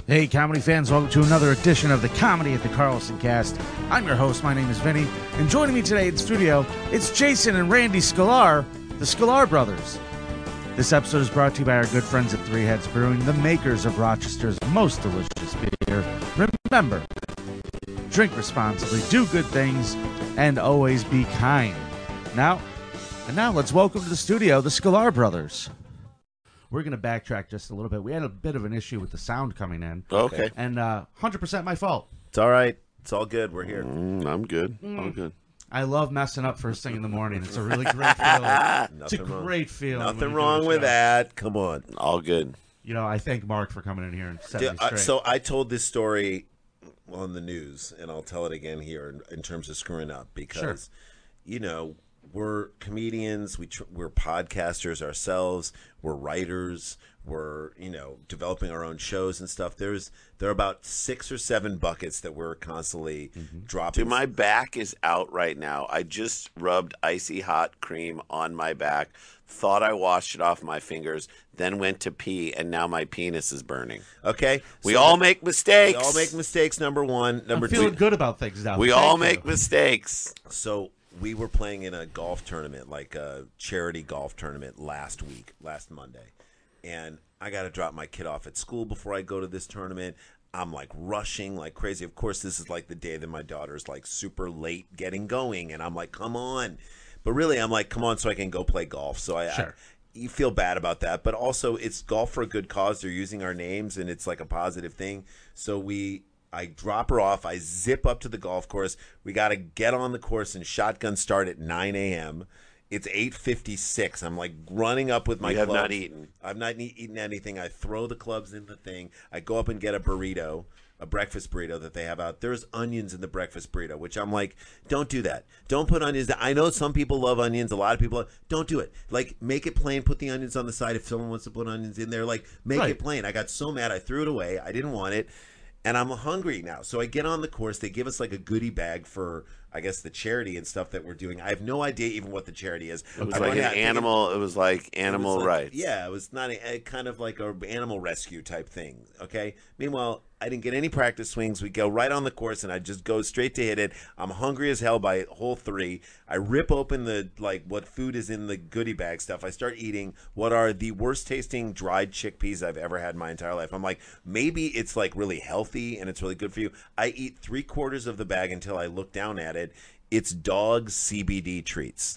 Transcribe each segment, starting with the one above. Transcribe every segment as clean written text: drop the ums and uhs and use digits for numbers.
Hey, comedy fans, welcome to another edition of the Comedy at the Carlson Cast. I'm your host, my name is Vinny, and joining me today in studio, it's Jason and Randy Sklar, the Sklar brothers. This episode is brought to you by our good friends at Three Heads Brewing, the makers of Rochester's most delicious beer. Remember, drink responsibly, do good things, and always be kind. Now let's welcome to the studio the Sklar brothers. We're going to backtrack just a little bit. We had a bit of an issue with the sound coming in. Okay. And 100% my fault. It's all right. It's all good. We're here. I'm good. All good. I love messing up first thing in the morning. It's a really great feeling. It's a great feeling. Nothing wrong with that. Come on. All good. You know, I thank Mark for coming in here and setting me straight. So I told this story on the news, and I'll tell it again here in terms of screwing up because, you know, we're comedians, we're podcasters ourselves, we're writers, we're, you know, developing our own shows and stuff. There are about 6 or 7 buckets that we're constantly dropping. Dude, my back is out right now. I just rubbed icy hot cream on my back, thought I washed it off my fingers, then went to pee, and now my penis is burning. Okay? We all make mistakes. We all make mistakes, number one. Number I'm feeling two. good about things now. We all make mistakes. So we were playing in a golf tournament, like a charity golf tournament last Monday. And I got to drop my kid off at school before I go to this tournament. I'm like rushing like crazy. Of course, this is like the day that my daughter's like super late getting going. And I'm like, come on. But really, I'm like, come on so I can go play golf. So you feel bad about that. But also, it's golf for a good cause. They're using our names, and it's like a positive thing. So I drop her off. I zip up to the golf course. We got to get on the course and shotgun start at 9 a.m. It's 8:56. I'm like running up with my clubs. You have not eaten. I've not eaten anything. I throw the clubs in the thing. I go up and get a burrito, a breakfast burrito that they have out. There's onions in the breakfast burrito, which I'm like, don't do that. Don't put onions. I know some people love onions. A lot of people don't do it. Like, make it plain. Put the onions on the side if someone wants to put onions in there. Like, make it plain. I got so mad. I threw it away. I didn't want it. And I'm hungry now. So I get on the course. They give us like a goodie bag for, I guess, the charity and stuff that we're doing. I have no idea even what the charity is. It was like animal rights. Yeah, it was not a kind of like an animal rescue type thing. Okay. Meanwhile, I didn't get any practice swings. We go right on the course, and I just go straight to hit it. I'm hungry as hell by hole 3. I rip open what food is in the goodie bag stuff. I start eating what are the worst tasting dried chickpeas I've ever had in my entire life. I'm like, maybe it's like really healthy and it's really good for you. I eat 3/4 of the bag until I look down at it. It's dog CBD treats.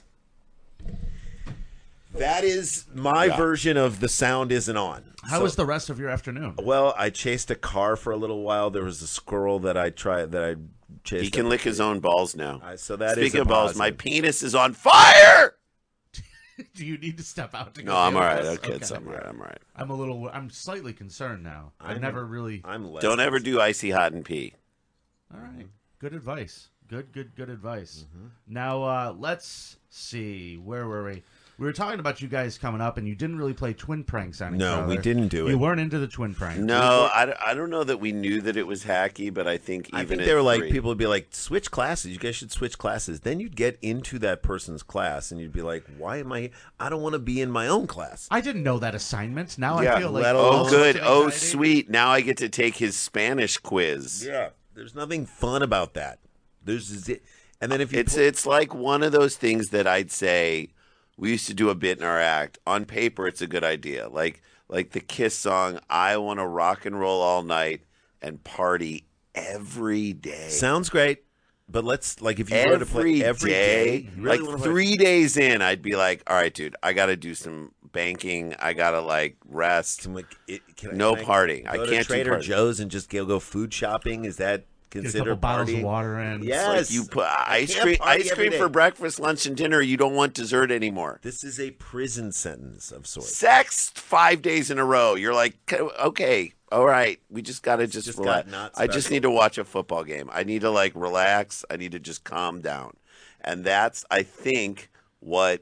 That is my version of the sound isn't on. How was the rest of your afternoon? Well, I chased a car for a little while. There was a squirrel that I chased. He can lick his own balls now. Speaking of balls, my penis is on fire. Do you need to step out to go? No, I'm all right. Okay, I'm all right. I'm slightly concerned now. I'm Don't ever do icy hot and pee. All right. Good advice. Good advice. Now, let's see. Where were we? We were talking about you guys coming up, and you didn't really play twin pranks on each other. No, we didn't do it. You weren't into the twin prank. No, I don't know that we knew that it was hacky, but I think they were like, people would be like, switch classes. You guys should switch classes. Then you'd get into that person's class, and you'd be like, why am I don't want to be in my own class. I didn't know that assignment. Now I feel like, oh, good. Oh, sweet. Now I get to take his Spanish quiz. Yeah. There's nothing fun about that. And then if you it's like one of those things that I'd say, we used to do a bit in our act. On paper, it's a good idea. Like the Kiss song, I want to rock and roll all night and party every day. Sounds great. But let's, like, if you were to play every day, like 3 days in, I'd be like, all right, dude, I got to do some banking. I got to, like, rest. No partying. I can't do Trader Joe's and just go food shopping. Is that considered a couple bottles of water in? Yes. Like you put ice cream for breakfast, lunch, and dinner. You don't want dessert anymore. This is a prison sentence of sorts. Sex 5 days in a row. You're like, okay, all right. We just got to just relax. I just need to watch a football game. I need to, like, relax. I need to just calm down. And that's, I think, what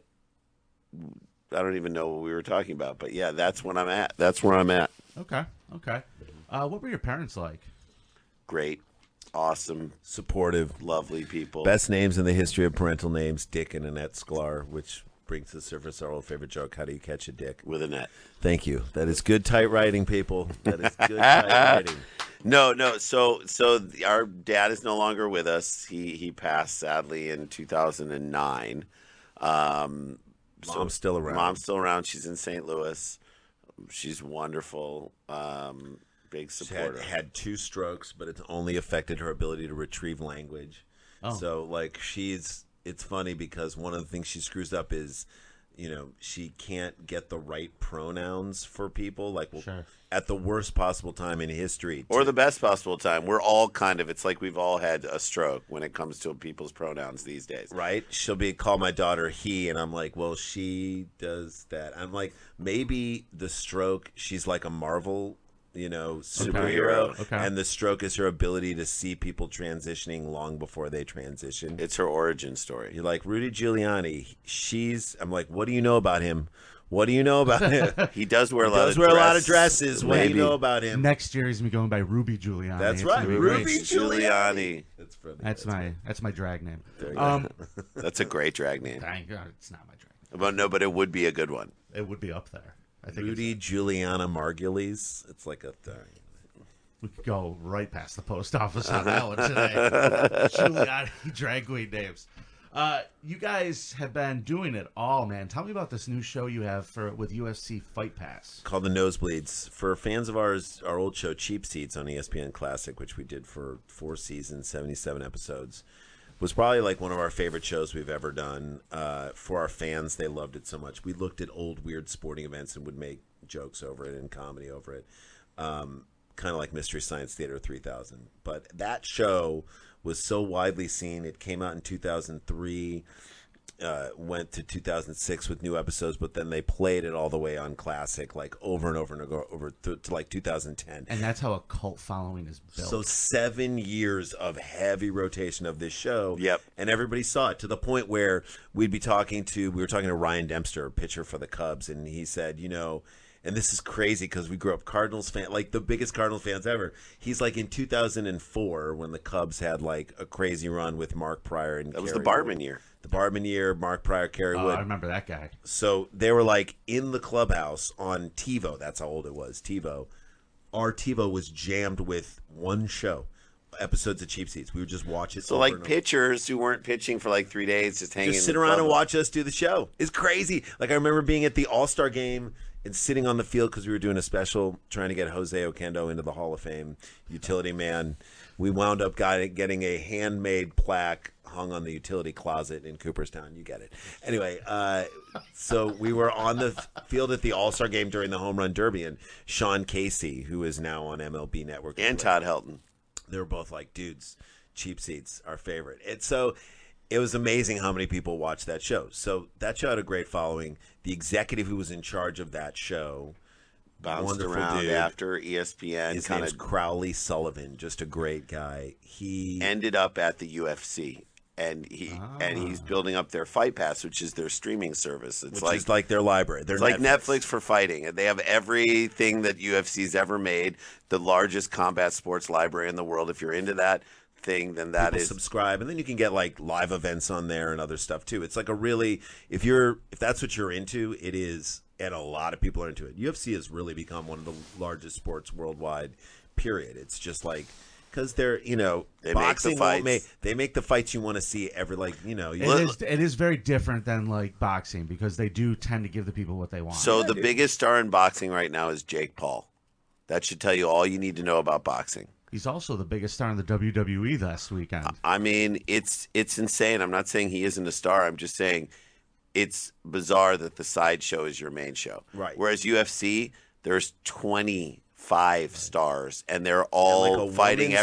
I don't even know what we were talking about. But, yeah, that's what I'm at. That's where I'm at. Okay. What were your parents like? Great. Awesome, supportive, lovely people. Best names in the history of parental names, Dick and Annette Sklar, which brings to the surface our old favorite joke, how do you catch a dick? With a net. Thank you. That is good tight writing, people. That is good tight writing. No. So our dad is no longer with us. He passed sadly in 2009. Mom's still around. Mom's still around. She's in St. Louis. She's wonderful. Big supporter. She had 2 strokes, but it's only affected her ability to retrieve language. Oh. So like it's funny because one of the things she screws up is, she can't get the right pronouns for people. Like, Sure. At the worst possible time in history. Or the best possible time. We're all it's like we've all had a stroke when it comes to people's pronouns these days. Right? She'll call my daughter he, and I'm like, well, she does that. I'm like, maybe the stroke, she's like a Marvel, superhero. Okay. And the stroke is her ability to see people transitioning long before they transition. It's her origin story. You're like, Rudy Giuliani, I'm like, what do you know about him? What do you know about him? He does wear a lot of dresses. What do you know about him? Next year he's gonna be going by Ruby Giuliani. That's It's right, gonna be Ruby great. Giuliani. That's funny. That's my drag name. That's a great drag name. Thank God, it's not my drag. But it would be a good one. It would be up there. I think Rudy Giuliana Margulies. It's like a thing. we could go right past the post office on that one today. Giuliani drag queen names. You guys have been doing it all, man. Tell me about this new show you have with UFC Fight Pass. Called The Nosebleeds. For fans of ours, our old show Cheap Seats on ESPN Classic, which we did for 4 seasons, 77 episodes, was probably like one of our favorite shows we've ever done. For our fans, they loved it so much. We looked at old weird sporting events and would make jokes over it and comedy over it. Kind of like Mystery Science Theater 3000. But that show was so widely seen. It came out in 2003, went to 2006 with new episodes, but then they played it all the way on Classic, like over and over and over to like 2010. And that's how a cult following is built. So 7 years of heavy rotation of this show. Yep. And everybody saw it to the point where we were talking to Ryan Dempster, pitcher for the Cubs, and he said, and this is crazy because we grew up Cardinals fan, like the biggest Cardinals fans ever. He's like in 2004 when the Cubs had like a crazy run with Mark Pryor and That was Kerry the Bartman Wood. year. The Bartman year, Mark Pryor, Kerry Wood. I remember that guy. So they were like in the clubhouse on TiVo. That's how old it was, TiVo. Our TiVo was jammed with one show, episodes of Cheap Seats. We would just watch it. So like pitchers who weren't pitching for like 3 days, just hanging, sit around and watch us do the show. It's crazy. Like I remember being at the All-Star game and sitting on the field because we were doing a special trying to get Jose Oquendo into the Hall of Fame, utility man. We wound up getting a handmade plaque hung on the utility closet in Cooperstown. You get it. Anyway, so we were on the field at the All-Star game during the Home Run Derby, and Sean Casey, who is now on MLB Network, and Todd Helton. They were both like, dudes, Cheap Seats, our favorite. It was amazing how many people watched that show. So that show had a great following. The executive who was in charge of that show bounced around after ESPN. His name's Crowley Sullivan, just a great guy. He ended up at the UFC. And he's building up their Fight Pass, which is their streaming service. It's like their library. It's like Netflix for fighting. They have everything that UFC's ever made, the largest combat sports library in the world. If you're into that thing, then that is subscribe, and then you can get like live events on there and other stuff too. It's like a really if that's what you're into, it is, and a lot of people are into it. UFC has really become one of the largest sports worldwide. Period. It's just like. Because they're, they boxing make the fights. They make the fights you want to see every, It is very different than like boxing because they do tend to give the people what they want. So the biggest star in boxing right now is Jake Paul. That should tell you all you need to know about boxing. He's also the biggest star in the WWE last weekend. I mean, it's insane. I'm not saying he isn't a star. I'm just saying it's bizarre that the sideshow is your main show. Right. Whereas UFC, there's 25 stars, and they're all fighting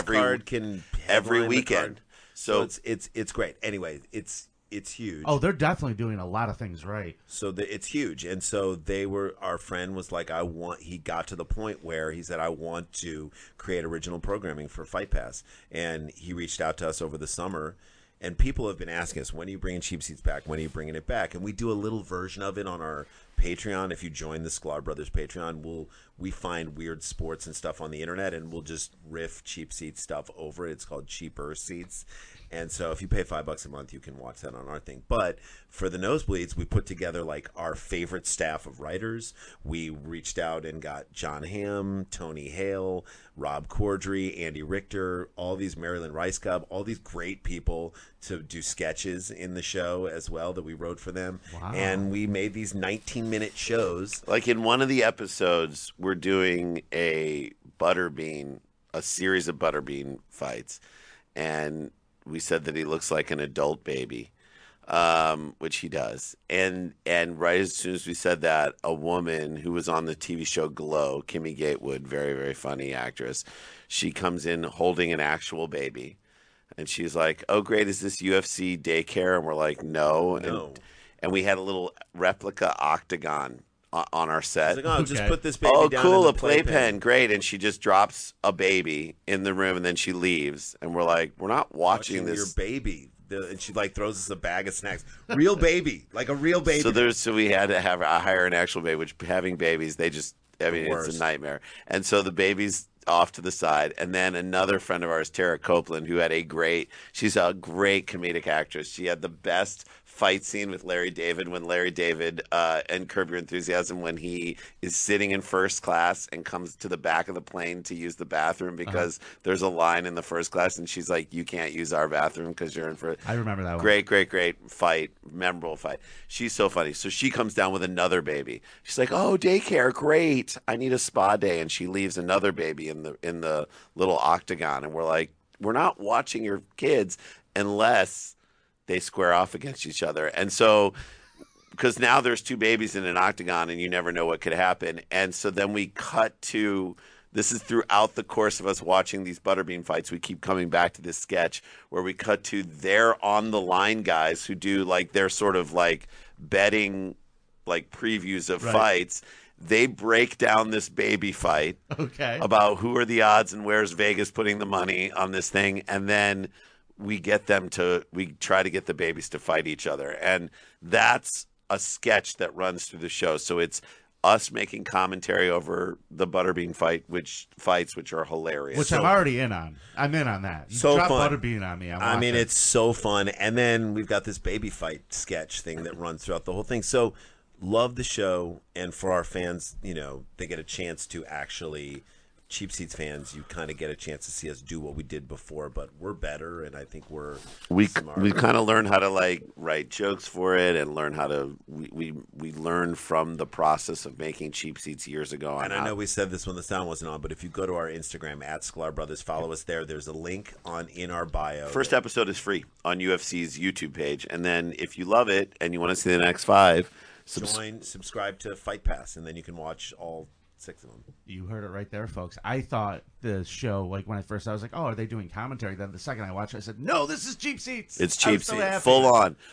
every weekend. So it's great. Anyway, it's huge. Oh, they're definitely doing a lot of things right. So it's huge, and so our friend was like, he got to the point where he said, I want to create original programming for Fight Pass, and he reached out to us over the summer. And people have been asking us, when are you bringing Cheap Seats back? When are you bringing it back? And we do a little version of it on our Patreon, if you join the Sklar Brothers Patreon, we find weird sports and stuff on the internet, and we'll just riff cheap seats stuff over it. It's called Cheaper Seats. And so if you pay $5 a month, you can watch that on our thing. But for the Nosebleeds, we put together like our favorite staff of writers. We reached out and got John Hamm, Tony Hale, Rob Corddry, Andy Richter, all these Maryland Rice Cub, all these great people to do sketches in the show as well that we wrote for them. Wow. And we made these 19-minute shows. Like in one of the episodes, we're doing a series of Butterbean fights. And we said that he looks like an adult baby, which he does. And right as soon as we said that, a woman who was on the TV show Glow, Kimmy Gatewood, very, very funny actress, she comes in holding an actual baby. And she's like, "Oh, great, is this UFC daycare?" And we're like, no. And we had a little replica octagon on our set. Like, oh, just put this baby down cool, in a the playpen, great. And she just drops a baby in the room, and then she leaves. And we're like, we're not watching this. Your baby. And she like throws us a bag of snacks. Real baby, like a real baby. So we had to hire an actual baby. Which having babies, it's a nightmare. And so the baby's off to the side, and then another friend of ours, Tara Copeland, who she's a great comedic actress. She had the best fight scene with Larry David when Larry David and Curb Your Enthusiasm, when he is sitting in first class and comes to the back of the plane to use the bathroom because there's a line in the first class, and she's like, "You can't use our bathroom because you're in first." I remember that one. Great fight, memorable fight. She's so funny. So she comes down with another baby. She's like, "Oh, daycare, great. I need a spa day," and she leaves another baby in the little octagon, and we're like, we're not watching your kids unless they square off against each other. And so, because now there's two babies in an octagon and you never know what could happen. And so then we cut to, this is throughout the course of us watching these Butterbean fights, we keep coming back to this sketch where we cut to their on the line guys who do like their sort of like betting like previews of fights. They break down this baby fight about who are the odds and where's Vegas putting the money on this thing. And then we try to get the babies to fight each other. And that's a sketch that runs through the show. So it's us making commentary over the Butterbean fights, which are hilarious. Which I'm already in on. I'm in on that. So drop fun. Butterbean on me. I mean, it's so fun. And then we've got this baby fight sketch thing that runs throughout the whole thing. So love the show. And for our fans, they get a chance to actually, Cheap Seats fans, you kind of get a chance to see us do what we did before, but we're better, and I think we kind of learn how to like write jokes for it, and learn how to we learn from the process of making Cheap Seats years ago. And I know we said this when the sound wasn't on, but if you go to our Instagram at Sklar Brothers, follow us there. There's a link in our bio. First episode is free on UFC's YouTube page, and then if you love it and you want to see the next 5, subscribe to Fight Pass, and then you can watch all 6 of them. You heard it right there, folks. I thought the show, like when I was like, "Oh, are they doing commentary?" Then the second I watched it, I said, "No, this is Cheap Seats." It's Cheap Seats, full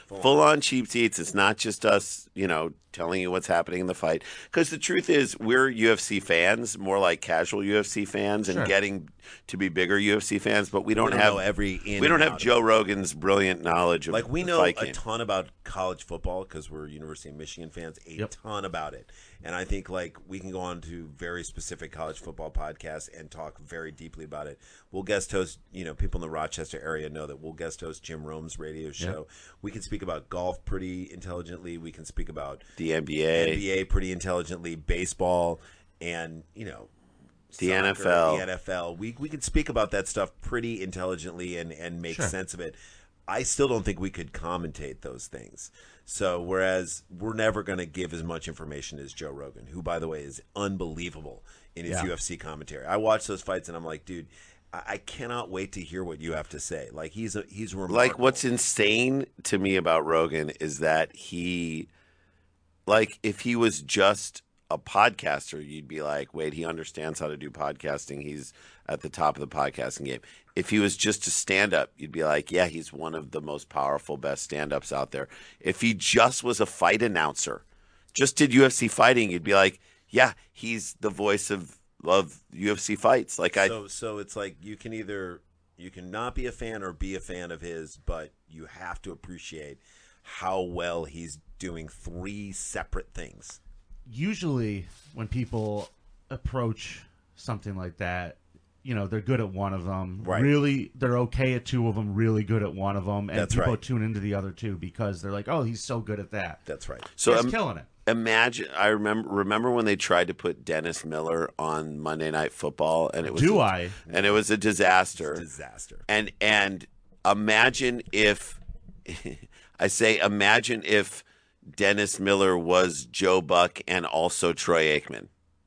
on Cheap Seats. It's not just us, telling you what's happening in the fight. Because the truth is, we're UFC fans, more like casual UFC fans, and getting to be bigger UFC fans. But we don't have Joe Rogan's brilliant knowledge of like we know a ton about college football because we're University of Michigan fans. A ton about it, and I think like we can go on to very specific college football podcasts and talk very deeply about it. We'll guest host. People in the Rochester area know that we'll guest host Jim Rome's radio show. We can speak about golf pretty intelligently. We can speak about the NBA pretty intelligently, baseball, and the soccer, NFL. The NFL. We can speak about that stuff pretty intelligently and make sense of it. I still don't think we could commentate those things. So whereas we're never going to give as much information as Joe Rogan, who by the way is unbelievable in his UFC commentary. I watch those fights and I'm like, dude, I cannot wait to hear what you have to say. Like he's remarkable. Like what's insane to me about Rogan is that if he was just a podcaster, you'd be like, wait, he understands how to do podcasting. He's at the top of the podcasting game. If he was just a stand-up, you'd be like, yeah, he's one of the most powerful, best stand-ups out there. If he just was a fight announcer, just did UFC fighting, you'd be like, yeah, he's the voice of UFC fights. So it's like you can not be a fan or be a fan of his, but you have to appreciate how well he's doing 3 separate things. usually when people approach something like that, they're good at one of them. Right. Really, they're okay at two of them, really good at one of them. And That's people right. tune into the other two because they're like, oh, he's so good at that. That's right. So He's killing it. Imagine, I remember when they tried to put Dennis Miller on Monday Night Football, and it was and it was a disaster. It's a disaster. And imagine if imagine if Dennis Miller was Joe Buck and also Troy Aikman.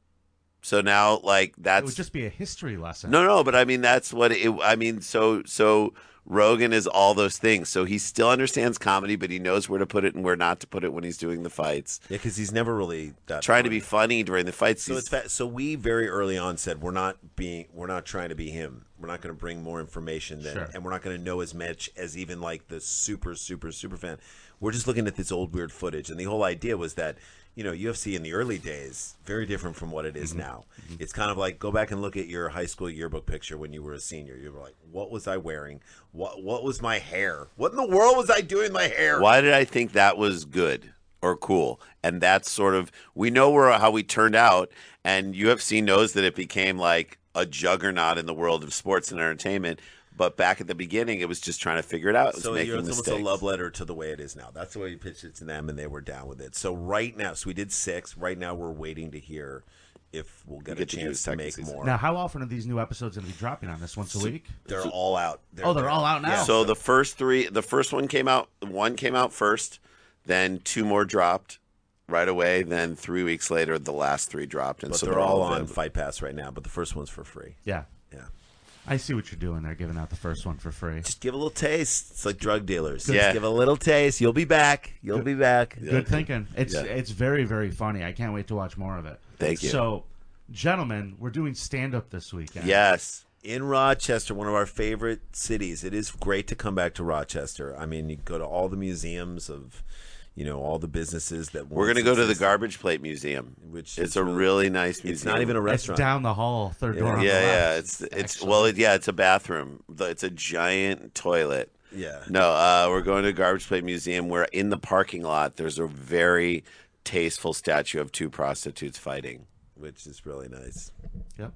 So now, like, It would just be a history lesson. No, but I mean that's what it. I mean, so Rogan is all those things. So he still understands comedy, but he knows where to put it and where not to put it when he's doing the fights. Yeah, because he's never really trying to be funny during the fights. So so we very early on said we're not trying to be him. We're not going to bring more information than, and we're not going to know as much as even like the super fan. We're just looking at this old weird footage, and the whole idea was that UFC in the early days very different from what it is now. Mm-hmm. It's kind of like go back and look at your high school yearbook picture when you were a senior. You were like, what was I wearing? What was my hair? What in the world was I doing with my hair? Why did I think that was good or cool? And that's sort of we know how we turned out, and UFC knows that it became like a juggernaut in the world of sports and entertainment. But back at the beginning, it was just trying to figure it out. It was making it's mistakes. almost a love letter to the way it is now. That's the way you pitched it to them, and they were down with it. So right now, we did 6. Right now, we're waiting to hear if we'll get a chance to make more. Now, how often are these new episodes going to be dropping on this? Once a week? They're all out. They're all out now? Yeah. So the first 3, the first one came out first, then 2 more dropped right away, then 3 weeks later, the last 3 dropped. And but so they're all on Fight Pass right now, but the first one's for free. Yeah. Yeah. I see what you're doing there, giving out the first one for free. Just give a little taste. It's like drug dealers. Yeah. Just give a little taste. You'll be back. You'll be back. Good thinking. It's very, very funny. I can't wait to watch more of it. Thank you. So, gentlemen, we're doing stand-up this weekend. Yes. In Rochester, one of our favorite cities. It is great to come back to Rochester. I mean, you go to all the museums of, all the businesses that we're going to go to the Garbage Plate Museum, which is a really nice museum. It's not even a restaurant. It's down the hall, third door. Yeah. It's it's a bathroom. It's a giant toilet. Yeah. No, we're going to the Garbage Plate Museum where in the parking lot there's a very tasteful statue of 2 prostitutes fighting, which is really nice. Yep.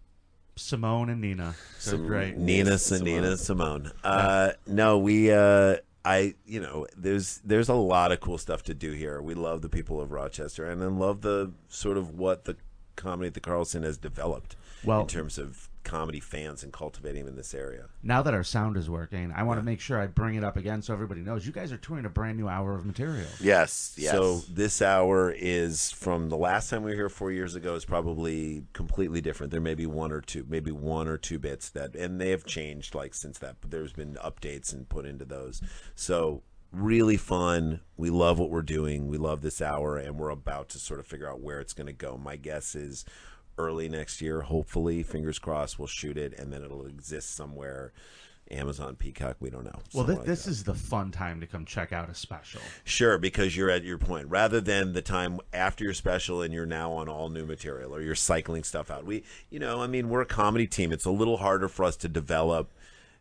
Simone and Nina. They're great. Nina Simone. No, we there's a lot of cool stuff to do here. We love the people of Rochester and then love the sort of what the comedy at the Carlson has developed in terms of comedy fans and cultivating them in this area. Now that our sound is working, I want to make sure I bring it up again so everybody knows. You guys are touring a brand new hour of material. Yes. So this hour is from the last time we were here 4 years ago is probably completely different. There may be one or two bits and they have changed like since that, but there's been updates and put into those. So really fun. We love what we're doing. We love this hour, and we're about to sort of figure out where it's going to go. My guess is early next year, hopefully, fingers crossed, we'll shoot it, and then it'll exist somewhere. Amazon, Peacock, we don't know. Well, this is the fun time to come check out a special. Sure, because you're at your point. Rather than the time after your special and you're now on all new material or you're cycling stuff out. We're a comedy team. It's a little harder for us to develop,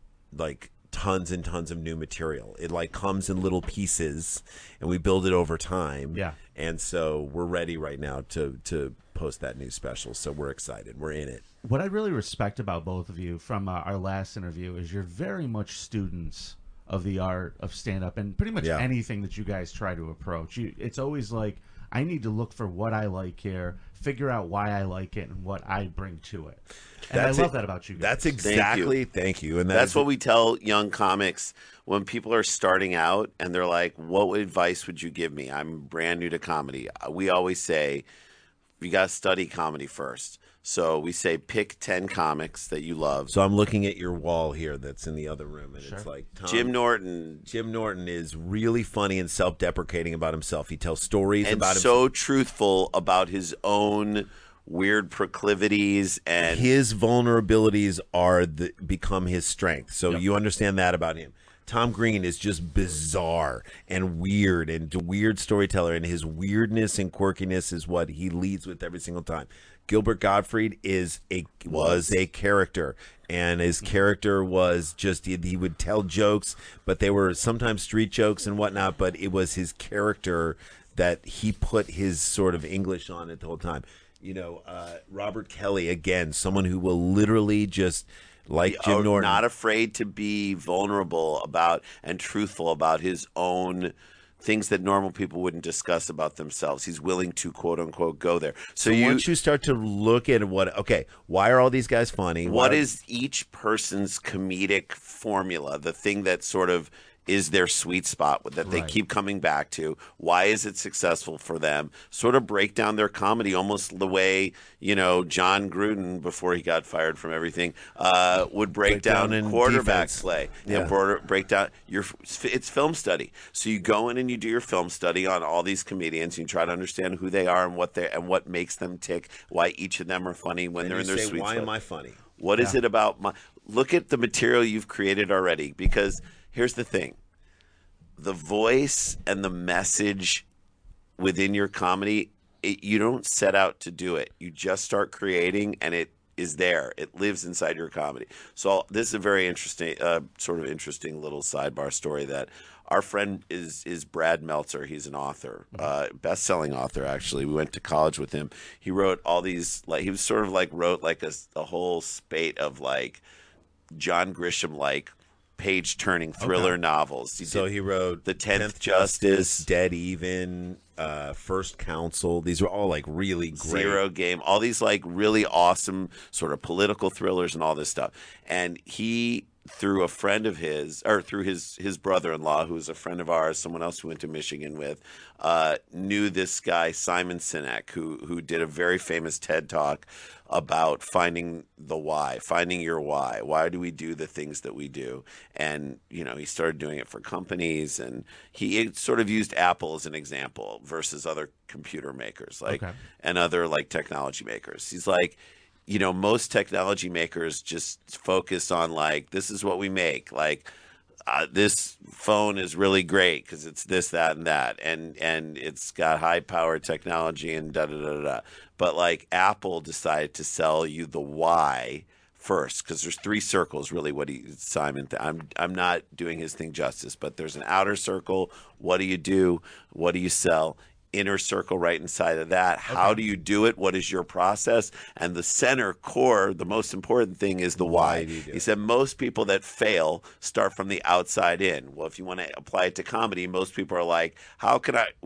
like, tons and tons of new material. It like comes in little pieces and we build it over time. Yeah. And so we're ready right now to post that new special. So we're excited. We're in it. What I really respect about both of you from our last interview is you're very much students of the art of stand-up and pretty much anything that you guys try to approach. It's always like, I need to look for what I like here, figure out why I like it, and what I bring to it. And I love that about you guys. That's exactly, thank you. And that's what we tell young comics when people are starting out and they're like, what advice would you give me? I'm brand new to comedy. We always say, you got to study comedy first. So we say pick 10 comics that you love. So I'm looking at your wall here that's in the other room, and it's like Jim Norton. Jim Norton is really funny and self-deprecating about himself. He tells stories about himself. So truthful about his own weird proclivities, and his vulnerabilities become his strength. So you understand that about him. Tom Green is just bizarre and weird storyteller, and his weirdness and quirkiness is what he leads with every single time. Gilbert Gottfried was a character, and his character was just he would tell jokes, but they were sometimes street jokes and whatnot, but it was his character that he put his sort of English on it the whole time. Robert Kelly, again, someone who will literally just, like Jim Norton, not afraid to be vulnerable about and truthful about his own things that normal people wouldn't discuss about themselves. He's willing to, quote unquote, go there. So once you start to look at why are all these guys funny? What is each person's comedic formula? The thing that sort of is their sweet spot that they keep coming back to? Why is it successful for them? Sort of break down their comedy almost the way, John Gruden, before he got fired from everything, would break down quarterback play. Break down it's film study. So you go in and you do your film study on all these comedians. And you try to understand who they are and what makes them tick, why each of them are funny when they're in their sweet spot. Why am I funny? What is it about look at the material you've created already, because here's the thing. The voice and the message within your comedy, you don't set out to do it. You just start creating, and it is there. It lives inside your comedy. So this is a very interesting, sort of interesting little sidebar story that our friend is Brad Meltzer. He's an author, best-selling author, actually. We went to college with him. He wrote all these, he was sort of wrote a whole spate of John Grisham page-turning thriller novels. He wrote The 10th Justice, Dead Even, First Counsel. These are all really great. Zero Game, all these really awesome sort of political thrillers and all this stuff. And he, through a friend of his, or through his brother-in-law, who's a friend of ours, someone else we went to Michigan with, knew this guy, Simon Sinek, who did a very famous TED Talk about finding the why, finding your why. Why do we do the things that we do? And, he started doing it for companies, and he sort of used Apple as an example versus other computer makers, and other technology makers. He's most technology makers just focus on this is what we make. This phone is really great because it's this, that, and that, and it's got high power technology and da da da da. But Apple decided to sell you the why first, because there's three circles really. Simon? I'm not doing his thing justice, but there's an outer circle. What do you do? What do you sell? Inner circle right inside of that. How do you do it? What is your process? And the center core, the most important thing, is the why. He said most people that fail start from the outside in. Well, if you want to apply it to comedy, most people are how can I,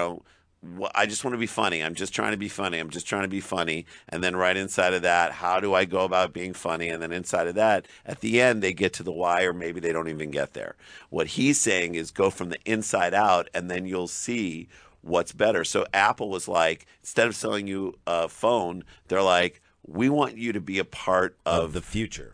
I just want to be funny. I'm just trying to be funny. I'm just trying to be funny. And then right inside of that, how do I go about being funny? And then inside of that, at the end, they get to the why, or maybe they don't even get there. What he's saying is go from the inside out, and then you'll see what's better. So Apple was instead of selling you a phone, they're we want you to be a part of the future.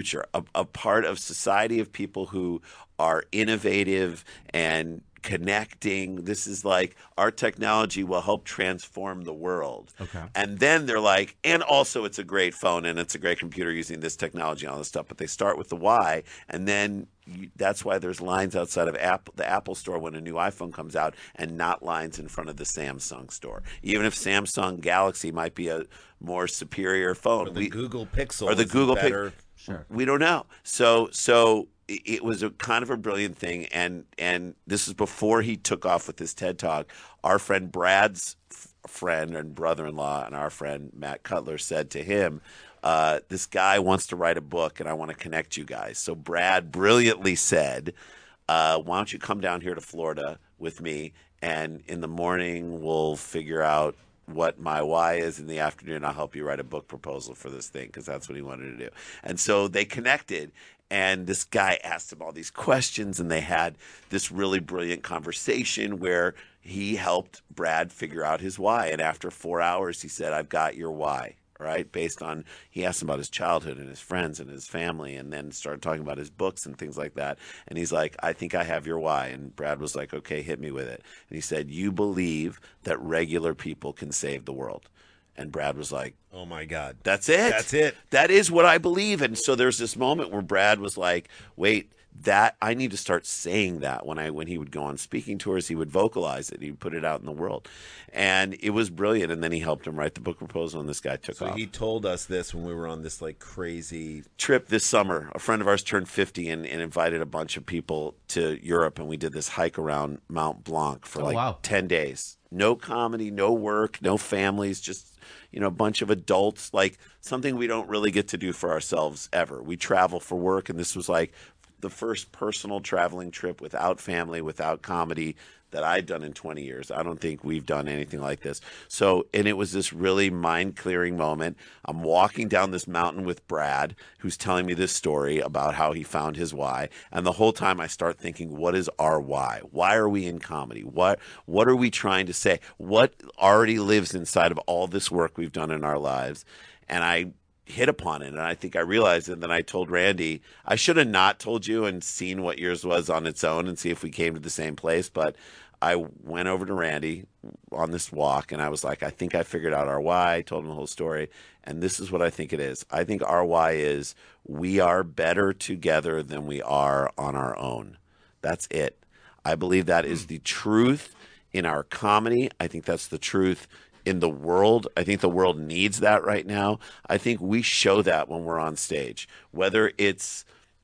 A part of society of people who are innovative and connecting. This is our technology will help transform the world. Okay. And then they're and also it's a great phone and it's a great computer using this technology and all this stuff. But they start with the why, and then that's why there's lines outside of the Apple store when a new iPhone comes out, and not lines in front of the Samsung store. Even if Samsung Galaxy might be a more superior phone, or the Google Pixel, or the Google Pixel, sure, we don't know. So it was a kind of a brilliant thing, and this is before he took off with his TED Talk. Our friend Brad's friend and brother-in-law and our friend Matt Cutler said to him, this guy wants to write a book, and I want to connect you guys. So Brad brilliantly said, why don't you come down here to Florida with me, and in the morning we'll figure out what my why is. In the afternoon, I'll help you write a book proposal for this thing, because that's what he wanted to do. And so they connected, and this guy asked him all these questions, and they had this really brilliant conversation where he helped Brad figure out his why. And after 4 hours, he said, I've got your why. Right, based on, he asked him about his childhood and his friends and his family, and then started talking about his books and things like that. And he's like, I think I have your why. And Brad was like, okay, hit me with it. And he said, you believe that regular people can save the world. And Brad was like, oh my God, that's it. That's it. That is what I believe. And so there's this moment where Brad was like, wait, that I need to start saying that. When he would go on speaking tours, he would vocalize it. He would put it out in the world. And it was brilliant. And then he helped him write the book proposal, and this guy took off. So he told us this when we were on this crazy trip this summer. A friend of ours turned 50 and invited a bunch of people to Europe, and we did this hike around Mount Blanc for 10 days. no comedy, no work, no families, just a bunch of adults, like something we don't really get to do for ourselves ever. We travel for work, and this was like the first personal traveling trip without family, without comedy that I'd done in 20 years. I don't think we've done anything like this. So, and it was this really mind-clearing moment. I'm walking down this mountain with Brad, who's telling me this story about how he found his why. And the whole time I start thinking, what is our why? Why are we in comedy? What are we trying to say? What already lives inside of all this work we've done in our lives? And I hit upon it, and I think I realized it. And then I told Randy, I should have not told you and seen what yours was on its own and see if we came to the same place. But I went over to Randy on this walk, and I was like, I think I figured out our why. I told him the whole story, and this is what I think it is. I think our why is we are better together than we are on our own. That's it. I believe that is the truth in our comedy. I think that's the truth in the world. I think the world needs that right now. I think we show that when we're on stage, whether it's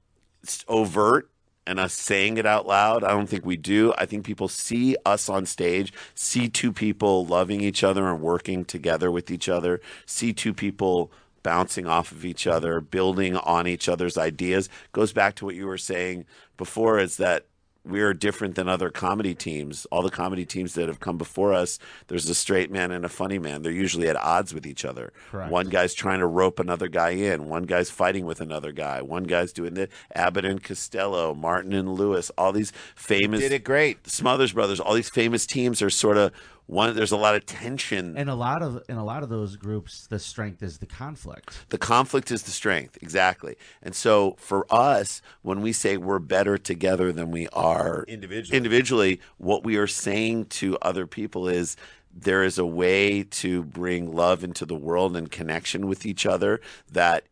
overt and us saying it out loud. I don't think we do. I think people see us on stage, see two people loving each other and working together with each other, see two people bouncing off of each other, building on each other's ideas. Goes back to what you were saying before, is that we're different than other comedy teams. All the comedy teams that have come before us, there's a straight man and a funny man. They're usually at odds with each other. Correct. One guy's trying to rope another guy in. One guy's fighting with another guy. One guy's doing the Abbott and Costello, Martin and Lewis, all these famous. Did it great. Smothers Brothers, all these famous teams are sort of one. There's a lot of tension. And a lot of those groups, the strength is the conflict. The conflict is the strength, exactly. And so for us, when we say we're better together than we are individually, what we are saying to other people is there is a way to bring love into the world and connection with each other that's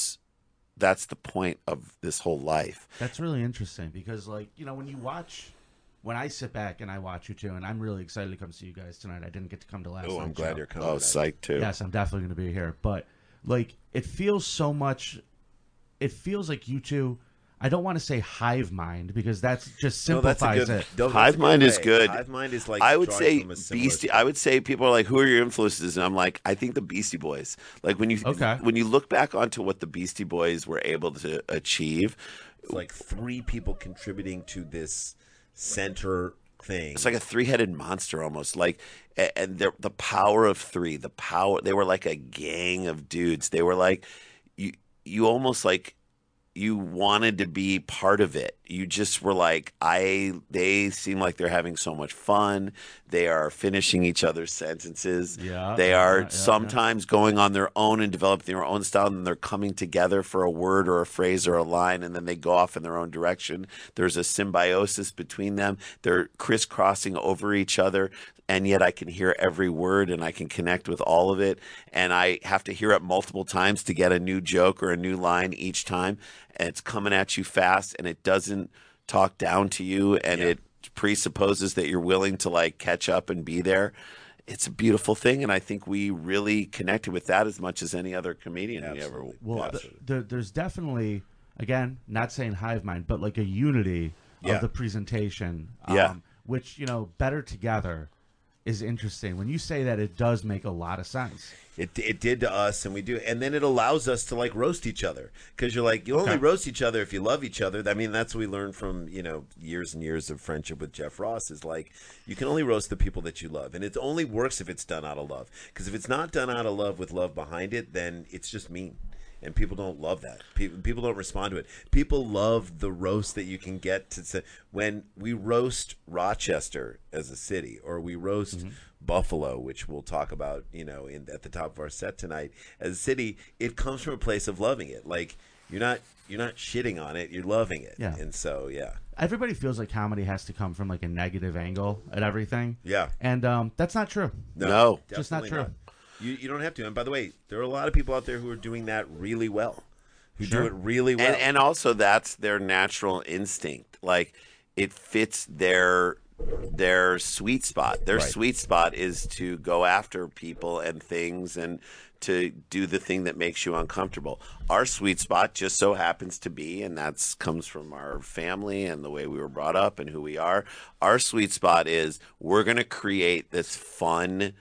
the point of this whole life. That's really interesting because, when I sit back and I watch you two, and I'm really excited to come see you guys tonight. I didn't get to come to last night. Oh, I'm glad you're coming. Oh, psyched too. Yes, I'm definitely going to be here. But it feels so much. It feels like you two. I don't want to say hive mind because that's just simplifies it. Hive mind is good. Hive mind is like I would say Beastie. I would say people are like, "Who are your influences?" And I'm like, I think the Beastie Boys. Like when you look back onto what the Beastie Boys were able to achieve, it's like three people contributing to this center thing. It's like a three-headed monster almost. And the power of three. They were like a gang of dudes. They were like you almost like. You wanted to be part of it. You just were like, they seem like they're having so much fun. They are finishing each other's sentences. Yeah, they are sometimes going on their own and developing their own style, and they're coming together for a word or a phrase or a line, and then they go off in their own direction. There's a symbiosis between them. They're crisscrossing over each other, and yet I can hear every word and I can connect with all of it, and I have to hear it multiple times to get a new joke or a new line each time, and it's coming at you fast, and it doesn't talk down to you, and it presupposes that you're willing to catch up and be there. It's a beautiful thing, and I think we really connected with that as much as any other comedian we ever. Well, there's definitely, again, not saying hive mind, but like a unity of the presentation. Which better together is interesting. When you say that, it does make a lot of sense. It did to us, and we do, and then it allows us to roast each other, because you're like, you only roast each other if you love each other. I mean, that's what we learned from years and years of friendship with Jeff Ross, is you can only roast the people that you love, and it only works if it's done out of love. Because if it's not done out of love with love behind it, then it's just mean. And people don't love that. People don't respond to it. People love the roast that you can get to say, when we roast Rochester as a city, or we roast Buffalo, which we'll talk about, at the top of our set tonight. As a city, it comes from a place of loving it. You're not shitting on it, you're loving it. Yeah. And so, everybody feels like comedy has to come from a negative angle at everything. Yeah. And that's not true. No. Just not true. You don't have to. And by the way, there are a lot of people out there who are doing that really well, who do it really well. And also that's their natural instinct. It fits their sweet spot. Their sweet spot is to go after people and things and to do the thing that makes you uncomfortable. Our sweet spot just so happens to be, and that comes from our family and the way we were brought up and who we are. Our sweet spot is we're going to create this fun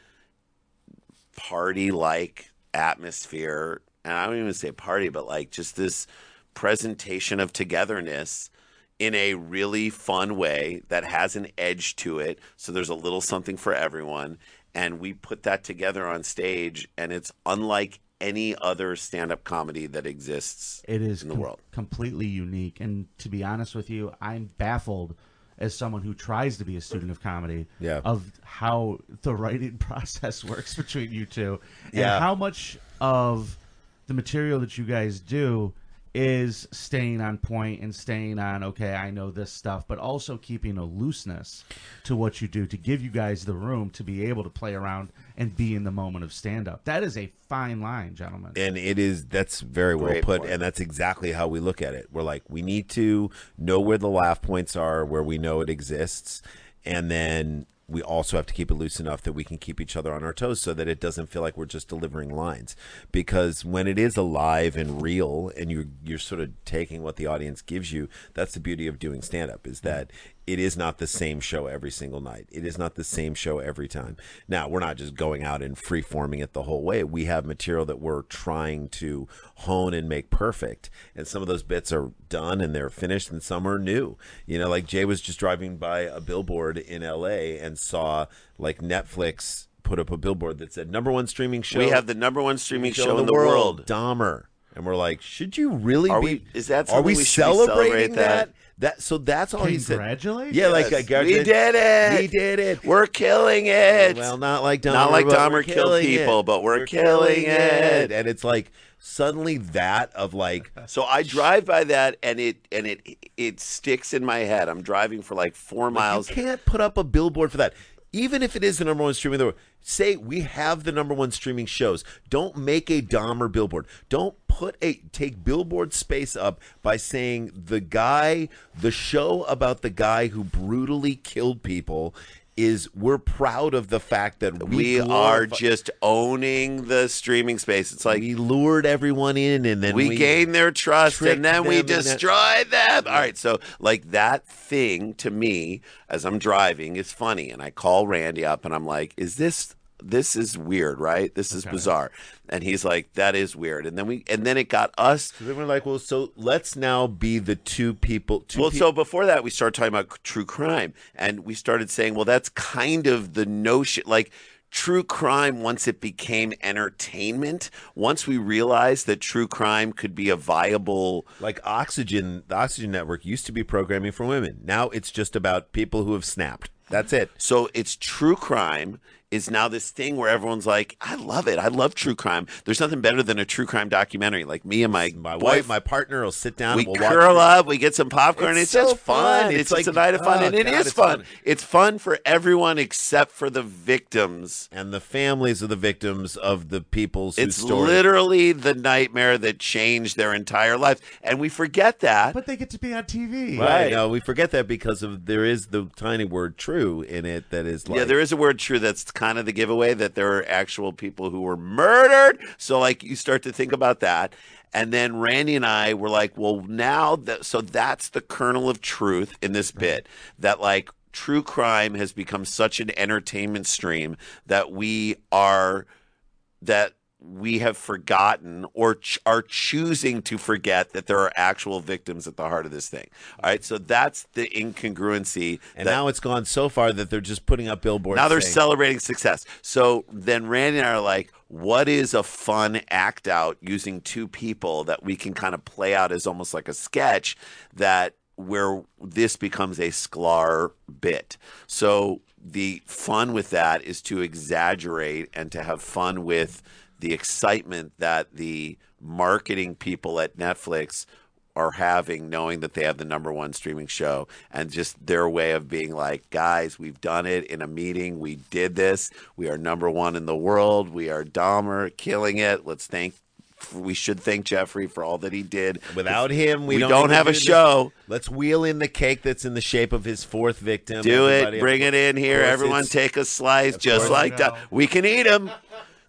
party-like atmosphere. And I don't even say party, but like just this presentation of togetherness in a really fun way that has an edge to it. So there's a little something for everyone. And we put that together on stage, and it's unlike any other stand-up comedy that exists in the world. Completely unique. And to be honest with you, I'm baffled as someone who tries to be a student of comedy of how the writing process works between you two and how much of the material that you guys do is staying on point and staying on, okay, I know this stuff, but also keeping a looseness to what you do to give you guys the room to be able to play around and be in the moment of stand-up. That is a fine line, gentlemen. And that's very well put, and that's exactly how we look at it. We're like, we need to know where the laugh points are, where we know it exists, and then we also have to keep it loose enough that we can keep each other on our toes so that it doesn't feel like we're just delivering lines. Because when it is alive and real and you're sort of taking what the audience gives you, that's the beauty of doing stand-up, is that it is not the same show every single night. It is not the same show every time. Now, we're not just going out and free-forming it the whole way. We have material that we're trying to hone and make perfect. And some of those bits are done and they're finished, and some are new. You know, like Jay was just driving by a billboard in L.A. and saw, like, Netflix put up a billboard that said, #1 streaming show. We have the #1 streaming show in the world. Dahmer. And we're like, should you really be? Is that are we celebrating that? So that's all he said. Congratulate? Yeah, yes. like we did it. We did it. We're killing it. Well, not like Dahmer. Not like Dahmer killed people, but we're killing it. And it's like suddenly that of like. So I drive by that, and it sticks in my head. I'm driving for like 4 miles. You can't put up a billboard for that. Even if it is the #1 streaming in the world, say we have the #1 streaming shows. Don't make a Dahmer billboard. Don't take billboard space up by saying the show about the guy who brutally killed people we're proud of the fact that we are just owning the streaming space. It's like we lured everyone in, and then we gained their trust, and then we destroyed them. All right, so like that thing to me as I'm driving is funny, and I call Randy up, and I'm like, this is weird, right? This is bizarre. And he's like, that is weird. And then it got us. So then we're like, well, so let's now be the two people. So before that, we started talking about true crime. And we started saying, well, that's kind of the notion. Like, true crime, once it became entertainment, once we realized that true crime could be a viable. Like Oxygen, the Oxygen Network used to be programming for women. Now it's just about people who have snapped. That's it. So it's true crime is now this thing where everyone's like, I love it. I love true crime. There's nothing better than a true crime documentary. Like me and my wife, my partner will sit down. We and curl up. We get some popcorn. It's so just fun. It's like, just a night of fun, and it is fun. It's fun for everyone except for the victims and the families of the victims of the people's. It's literally the nightmare that changed their entire lives, and we forget that. But they get to be on TV, right? No, we forget that because there is the tiny word "true" in it. That is like, there is a word "true" that's kind of the giveaway that there are actual people who were murdered. So like you start to think about that. And then Randy and I were like, well, so that's the kernel of truth in this bit, that like true crime has become such an entertainment stream that we have forgotten or are choosing to forget that there are actual victims at the heart of this thing. All right, so that's the incongruency. And now it's gone so far that they're just putting up billboards. Now they're celebrating success. So then Randy and I are like, what is a fun act out using two people that we can kind of play out as almost like a sketch where this becomes a Sklar bit. So the fun with that is to exaggerate and to have fun with the excitement that the marketing people at Netflix are having, knowing that they have the #1 streaming show, and just their way of being like, guys, we've done it in a meeting. We did this. We are #1 in the world. We are Dahmer, killing it. We should thank Jeffrey for all that he did. Without him, we don't have a show. Let's wheel in the cake that's in the shape of his fourth victim. Do it. Bring it in here. Everyone take a slice, just like that. We can eat them.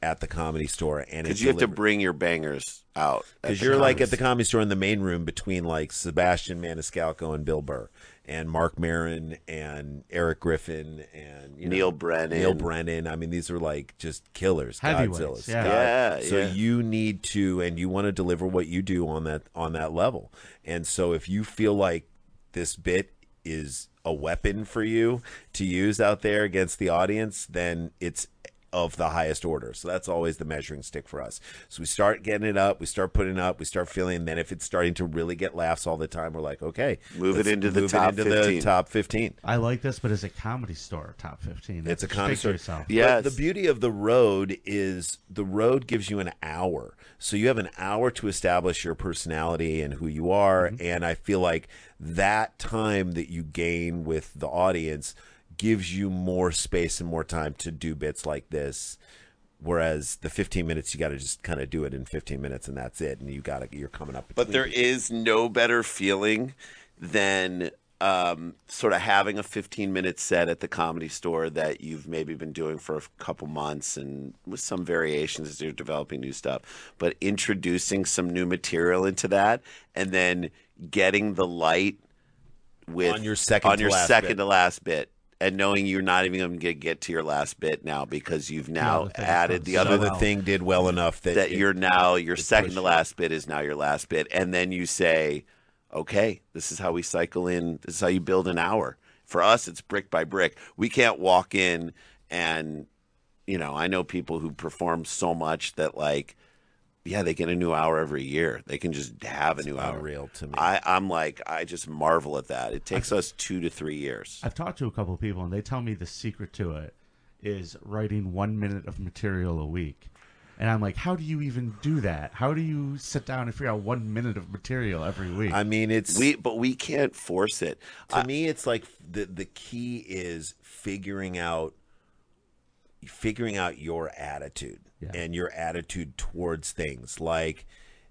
at the Comedy Store, and because you have to bring your bangers out. Because you're like at the Comedy Store in the main room between like Sebastian Maniscalco and Bill Burr, and Mark Maron and Eric Griffin and Neil Brennan. I mean, these are like just killers, heavyweights. Godzillas. So you need to, and you want to deliver what you do on that level. And so if you feel like this bit is a weapon for you to use out there against the audience, then it's of the highest order. So that's always the measuring stick for us. So we start getting it up, we start putting it up, we start feeling, and then if it's starting to really get laughs all the time, we're like, okay, move it into the top 15. I like this, but it's a Comedy Store top 15. It's a Comedy Store. Yes. But the beauty of the road is the road gives you an hour. So you have an hour to establish your personality and who you are. Mm-hmm. And I feel like that time that you gain with the audience gives you more space and more time to do bits like this, whereas the 15 minutes you got to just kind of do it in 15 minutes and that's it, and you're coming up. But there is no better feeling than sort of having a 15-minute set at the Comedy Store that you've maybe been doing for a couple months and with some variations as you're developing new stuff, but introducing some new material into that and then getting the light with on your second to last bit. And knowing you're not even going to get to your last bit now because you've now added the other thing did well enough that you're now your second to last bit is now your last bit, and then you say, okay, this is how we cycle in. This is how you build an hour. For us, it's brick by brick. We can't walk in and I know people who perform so much that like. Yeah, they get a new hour every year. They can just have a new hour. Unreal to me. I'm like, I just marvel at that. It takes us 2 to 3 years. I've talked to a couple of people, and they tell me the secret to it is writing 1 minute of material a week. And I'm like, how do you even do that? How do you sit down and figure out 1 minute of material every week? I mean, but we can't force it. To me, it's like the key is figuring out your attitude. Yeah. And your attitude towards things like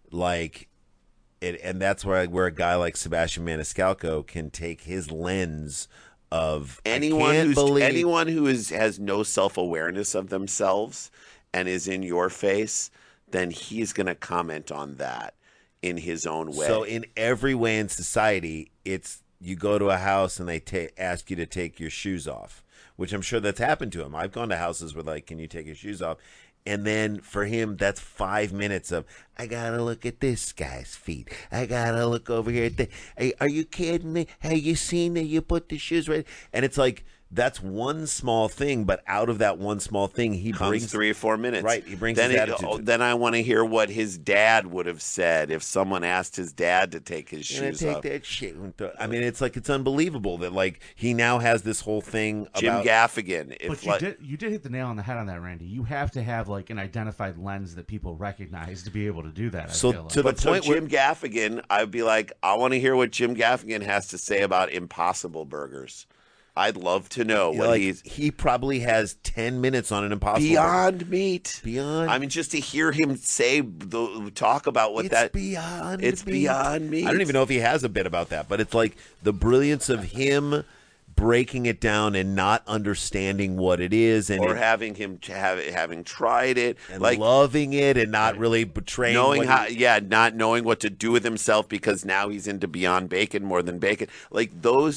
it, and that's where a guy like Sebastian Maniscalco can take his lens of anyone who has no self-awareness of themselves and is in your face, then he's going to comment on that in his own way. So in every way in society, it's you go to a house and they ask you to take your shoes off, which I'm sure that's happened to him. I've gone to houses where like, can you take your shoes off? And then for him, that's 5 minutes of, I got to look at this guy's feet. I got to look over here at the, hey, are you kidding me? Have you seen that you put the shoes right? And it's like, that's one small thing, but out of that one small thing, he brings 3 or 4 minutes. Right, he brings his attitude. Then I want to hear what his dad would have said if someone asked his dad to take his shoes off. That shit. I mean, it's like it's unbelievable that like he now has this whole thing. Jim Gaffigan. But you did hit the nail on the head on that, Randy. You have to have like an identified lens that people recognize to be able to do that. So Jim Gaffigan, I'd be like, I want to hear what Jim Gaffigan has to say about Impossible Burgers. I'd love to know what he probably has 10 minutes on an Impossible Beyond Meat. Beyond. I mean, just to hear him talk about what it's Beyond Meat. I don't even know if he has a bit about that, but it's like the brilliance of him breaking it down and not understanding what it is, and having tried it and like loving it and not really betraying, not knowing what to do with himself because now he's into Beyond Bacon more than bacon. Like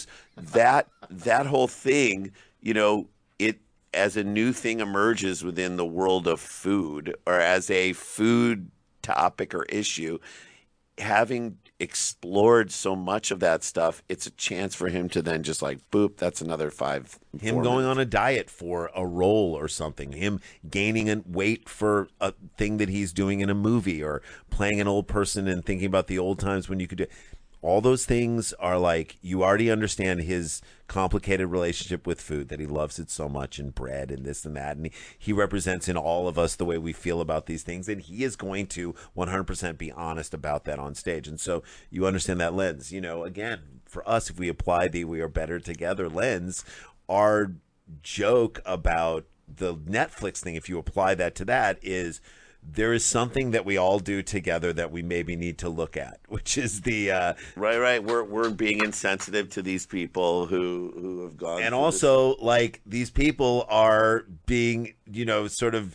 that whole thing, it as a new thing emerges within the world of food or as a food topic or issue, having explored so much of that stuff, it's a chance for him to then just like, boop, that's another 5. Him going on a diet for a role or something, him gaining weight for a thing that he's doing in a movie or playing an old person and thinking about the old times when you could do. All those things are like, you already understand his complicated relationship with food, that he loves it so much, and bread and this and that. And he represents in all of us the way we feel about these things. And he is going to 100% be honest about that on stage. And so you understand that lens. Again, for us, if we apply the We Are Better Together lens, our joke about the Netflix thing, if you apply that to that, is there is something that we all do together that we maybe need to look at, which is the right. We're being insensitive to these people who have gone, and also like these people are being sort of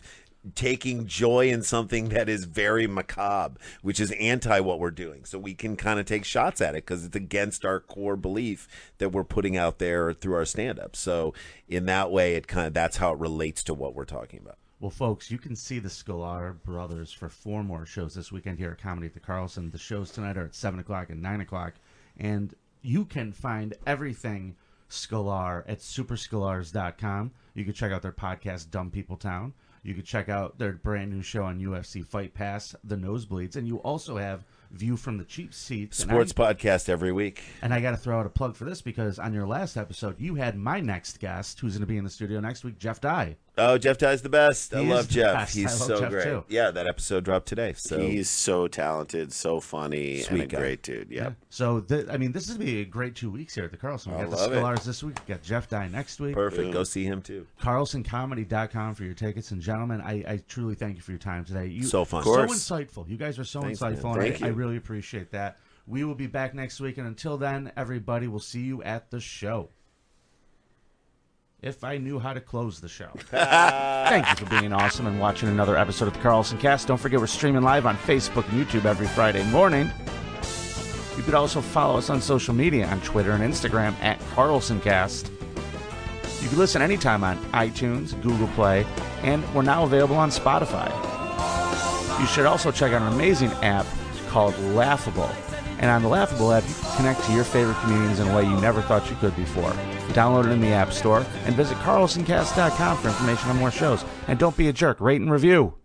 taking joy in something that is very macabre, which is anti what we're doing. So we can kind of take shots at it because it's against our core belief that we're putting out there through our stand-up. So in that way, that's how it relates to what we're talking about. Well, folks, you can see the Sklar brothers for 4 more shows this weekend here at Comedy at the Carlson. The shows tonight are at 7 o'clock and 9 o'clock. And you can find everything Sklar at superskalars.com. You can check out their podcast, Dumb People Town. You can check out their brand new show on UFC Fight Pass, The Nosebleeds. And you also have View from the Cheap Seats. Sports podcast every week. And I got to throw out a plug for this because on your last episode, you had my next guest, who's going to be in the studio next week, Jeff Dye. Oh, Jeff Dye's the best. I love Jeff. Best. He's so Jeff great. Too. Yeah, that episode dropped today. So he's so talented, so funny, Sweet and a guy. great dude. Yep. Yeah. So, this is going to be a great 2 weeks here at the Carlson. We got the Skolars this week. We got Jeff Dye next week. Perfect. Go see him, too. CarlsonComedy.com for your tickets. And, gentlemen, I truly thank you for your time today. So fun. So insightful. You guys are so Thanks, insightful, man. and I really appreciate that. We will be back next week. And until then, everybody, we'll see you at the show. If I knew how to close the show. Thank you for being awesome and watching another episode of the Carlson Cast. Don't forget we're streaming live on Facebook and YouTube every Friday morning. You could also follow us on social media on Twitter and Instagram at CarlsonCast. You can listen anytime on iTunes, Google Play, and we're now available on Spotify. You should also check out an amazing app called Laughable. And on the Laughable app, you can connect to your favorite comedians in a way you never thought you could before. Download it in the App Store and visit carlsoncast.com for information on more shows. And don't be a jerk. Rate and review.